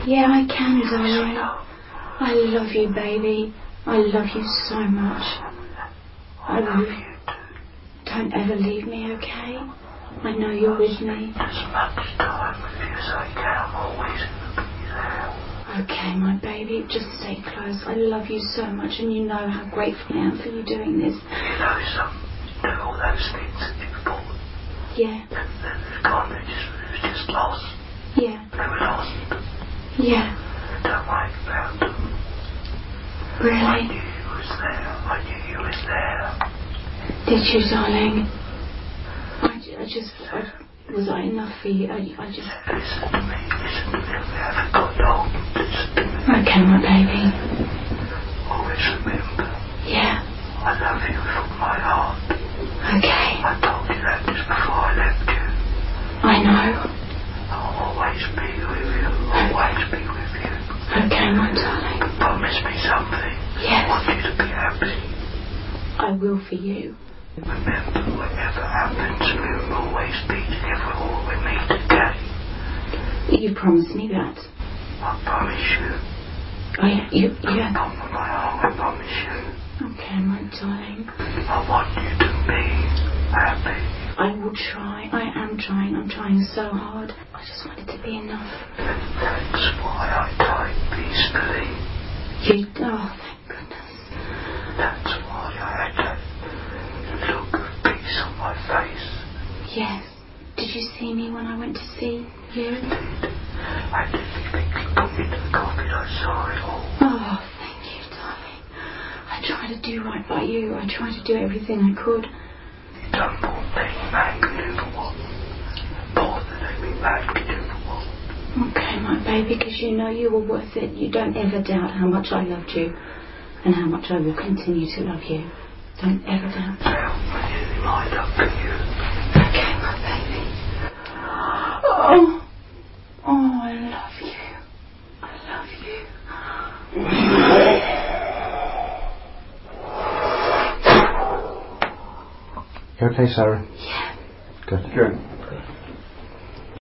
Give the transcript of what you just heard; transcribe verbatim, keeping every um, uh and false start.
Yeah, I can, darling. I love you, baby. I love you so much. I love you. Don't ever leave me, okay? I know you're with me. As much time with you as I can, I'm always going to be there. Okay, my baby, just stay close. I love you so much, and you know how grateful I am for you doing this. You know some, you know all those things that you've bought. Yeah. And then they've gone, they just, they were just lost. Yeah. They were lost. Yeah. Don't worry about them. Really? I knew you was there. I knew you was there. Did you, darling? I, I just... I, was I enough for you? I, I just... Listen to me. Listen to me. We haven't got long. Listen to me. Okay, my baby. Always remember. Yeah. I love you with all my heart. Okay. I told you that just before I left you. I know. I'll always be with you. Always be with you. Okay, my darling. Promise me something. Yes. I want you to be happy. I will for you. Remember, whatever happens, we'll always be together or we meet again. You promised me that. I promise you. Oh, yeah, you, yeah. Come on my arm, I promise you. Okay, my darling. I want you to be happy. I will try. I am trying. I'm trying so hard. I just want it to be enough. That's why I die peacefully. You... Oh, thank goodness. That's why I had that look of peace on my face. Yes. Did you see me when I went to see you? I did. I didn't think you put me to the coffin. I saw it all. Oh, thank you, darling. I tried to do right by you. I tried to do everything I could. You done more than you man could do for one. More than any man could do for one. Okay, my baby, because you know you were worth it. You don't ever doubt how much I loved you and how much I will continue to love you. Don't ever doubt. I'll really light up for you. Okay, my baby. Oh, oh, I love you. I love you. You okay, Sarah? Yeah. Good. Good.